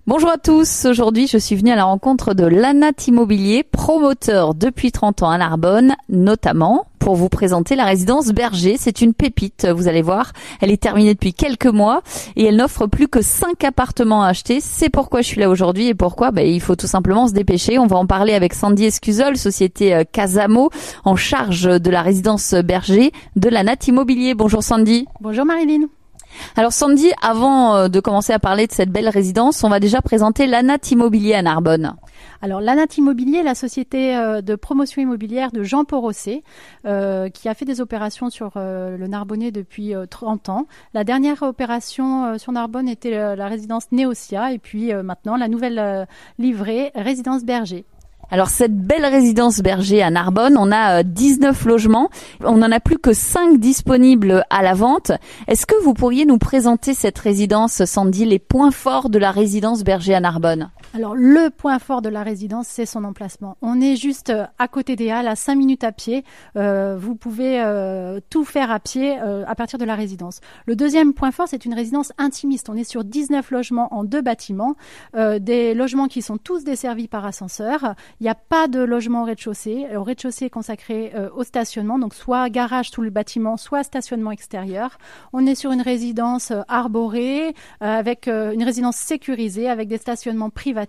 Bonjour à tous, aujourd'hui je suis venue à la rencontre de l'Anat Immobilier, promoteur depuis 30 ans à Narbonne, notamment pour vous présenter la résidence Berger. C'est une pépite, vous allez voir, elle est terminée depuis quelques mois et elle n'offre plus que 5 appartements à acheter. C'est pourquoi je suis là aujourd'hui et pourquoi il faut tout simplement se dépêcher. On va en parler avec Sandy Escuzol, société Casamo, en charge de la résidence Berger de l'Anat Immobilier. Bonjour Sandy. Bonjour Marilyn. Alors Sandy, avant de commencer à parler de cette belle résidence, on va déjà présenter l'Anat Immobilier à Narbonne. Alors l'Anat Immobilier, la société de promotion immobilière de Jean Porosset, qui a fait des opérations sur le Narbonnais depuis 30 ans. La dernière opération sur Narbonne était la résidence Néotia et puis maintenant la nouvelle livrée résidence Berger. Alors cette belle résidence Berger à Narbonne, on a 19 logements, on n'en a plus que 5 disponibles à la vente. Est-ce que vous pourriez nous présenter cette résidence, Sandy, les points forts de la résidence Berger à Narbonne? Alors le point fort de la résidence, c'est son emplacement. On est juste à côté des Halles, à 5 minutes à pied. Vous pouvez tout faire à pied à partir de la résidence. Le deuxième point fort, c'est une résidence intimiste. On est sur 19 logements en 2 bâtiments, des logements qui sont tous desservis par ascenseur. Il n'y a pas de logement au rez-de-chaussée. Le rez-de-chaussée est consacré au stationnement, donc soit garage tout le bâtiment, soit stationnement extérieur. On est sur une résidence arborée, avec une résidence sécurisée, avec des stationnements privatifs.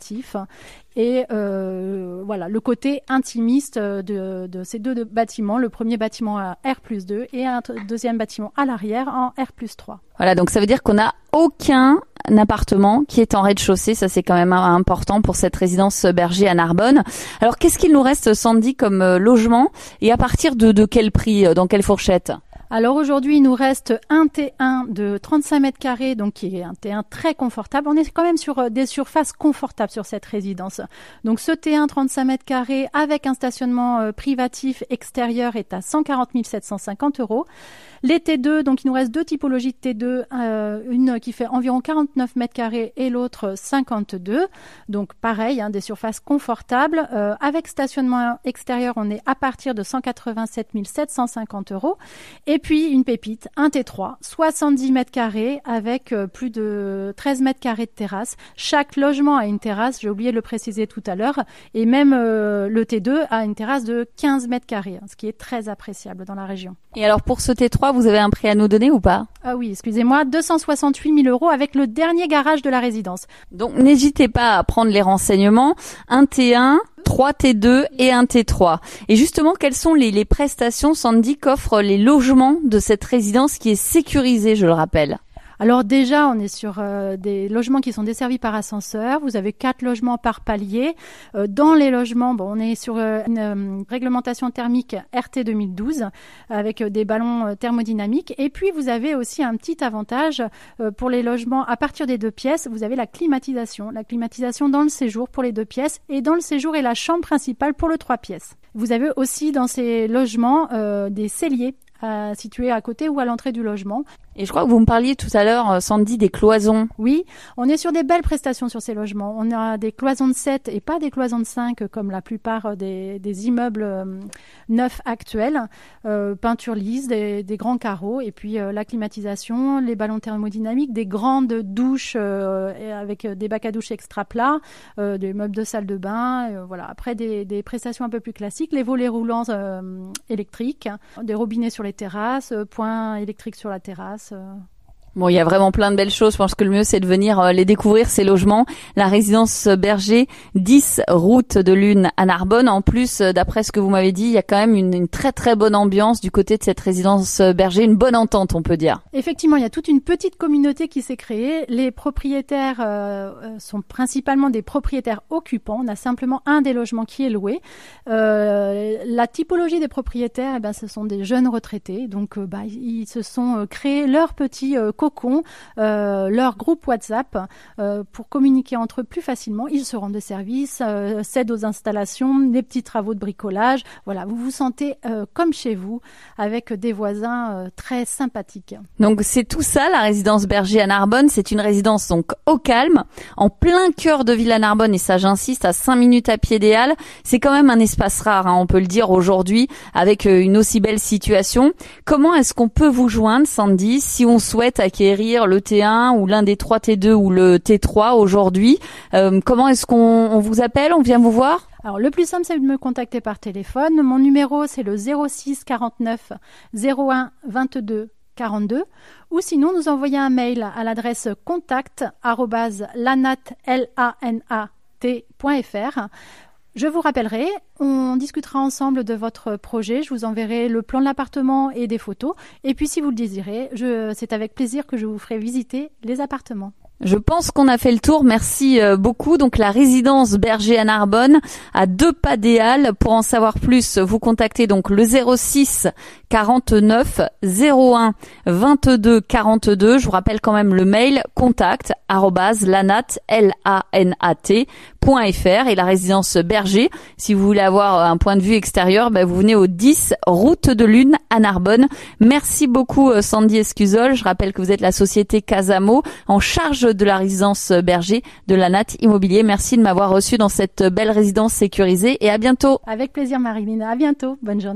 Et voilà, le côté intimiste de ces deux bâtiments. Le premier bâtiment à R+2 et un deuxième bâtiment à l'arrière en R+3. Voilà, donc ça veut dire qu'on n'a aucun appartement qui est en rez-de-chaussée. Ça, c'est quand même important pour cette résidence Berger à Narbonne. Alors, qu'est-ce qu'il nous reste, Sandy, comme logement et à partir de quel prix, dans quelle fourchette? Alors aujourd'hui, il nous reste un T1 de 35 mètres carrés, donc qui est un T1 très confortable. On est quand même sur des surfaces confortables sur cette résidence. Donc ce T1 35 mètres carrés avec un stationnement privatif extérieur est à 140 750 €. Les T2, donc il nous reste 2 typologies de T2, une qui fait environ 49 mètres carrés et l'autre 52. Donc pareil, des surfaces confortables. Avec stationnement extérieur, on est à partir de 187 750 €. Et puis une pépite, un T3, 70 mètres carrés avec plus de 13 mètres carrés de terrasse. Chaque logement a une terrasse, j'ai oublié de le préciser tout à l'heure. Et même le T2 a une terrasse de 15 mètres carrés, ce qui est très appréciable dans la région. Et alors pour ce T3, vous avez un prix à nous donner ou pas? Ah oui, excusez-moi, 268 000 € avec le dernier garage de la résidence. Donc n'hésitez pas à prendre les renseignements. Un T1, 3 T2 et un T3. Et justement, quelles sont les prestations, Sandy, qu'offrent les logements de cette résidence qui est sécurisée, je le rappelle? Alors déjà, on est sur des logements qui sont desservis par ascenseur. Vous avez 4 logements par palier. Dans les logements, on est sur une réglementation thermique RT 2012 avec des ballons thermodynamiques. Et puis, vous avez aussi un petit avantage pour les logements à partir des 2 pièces. Vous avez la climatisation. La climatisation dans le séjour pour les 2 pièces et dans le séjour et la chambre principale pour le 3 pièces. Vous avez aussi dans ces logements des celliers situés à côté ou à l'entrée du logement. Et je crois que vous me parliez tout à l'heure, Sandy, des cloisons. Oui, on est sur des belles prestations sur ces logements. On a des cloisons de 7 et pas des cloisons de 5 comme la plupart des immeubles neufs actuels. Peinture lisse, des grands carreaux et puis la climatisation, les ballons thermodynamiques, des grandes douches avec des bacs à douche extra plats, des meubles de salle de bain. Voilà. Après, des prestations un peu plus classiques, les volets roulants électriques, des robinets sur les terrasses, points électriques sur la terrasse. Bon, il y a vraiment plein de belles choses. Je pense que le mieux, c'est de venir les découvrir, ces logements. La résidence Berger, 10 route de Lune à Narbonne. En plus, d'après ce que vous m'avez dit, il y a quand même une très très bonne ambiance du côté de cette résidence Berger, une bonne entente, on peut dire. Effectivement, il y a toute une petite communauté qui s'est créée. Les propriétaires sont principalement des propriétaires occupants. On a simplement un des logements qui est loué. La typologie des propriétaires, ce sont des jeunes retraités. Donc, ils se sont créés leur petit cocon, leur groupe WhatsApp pour communiquer entre eux plus facilement. Ils se rendent de service, s'aident aux installations, des petits travaux de bricolage. Voilà, vous vous sentez comme chez vous avec des voisins très sympathiques. Donc c'est tout ça, la résidence Berger à Narbonne. C'est une résidence donc au calme, en plein cœur de ville à Narbonne, et ça j'insiste, à 5 minutes à pied des Halles. C'est quand même un espace rare, on peut le dire aujourd'hui, avec une aussi belle situation. Comment est-ce qu'on peut vous joindre, Sandy, si on souhaite d'acquérir le T1 ou l'un des 3 T2 ou le T3 aujourd'hui, comment est-ce qu'on vous appelle? On vient vous voir? Alors, le plus simple, c'est de me contacter par téléphone. Mon numéro, c'est le 06 49 01 22 42. Ou sinon, nous envoyer un mail à l'adresse contact@lanat.fr. Je vous rappellerai, on discutera ensemble de votre projet, je vous enverrai le plan de l'appartement et des photos. Et puis si vous le désirez, c'est avec plaisir que je vous ferai visiter les appartements. Je pense qu'on a fait le tour. Merci beaucoup. Donc la résidence Berger à Narbonne, à 2 pas des Halles. Pour en savoir plus, vous contactez donc le 06 49 01 22 42. Je vous rappelle quand même le mail contact@lanat.fr et la résidence Berger. Si vous voulez avoir un point de vue extérieur, vous venez au 10 route de Lune à Narbonne. Merci beaucoup Sandy Escusol. Je rappelle que vous êtes la société Casamo en charge de la résidence Berger de Lanat Immobilier. Merci de m'avoir reçu dans cette belle résidence sécurisée et à bientôt. Avec plaisir Marilyn, à bientôt, bonne journée.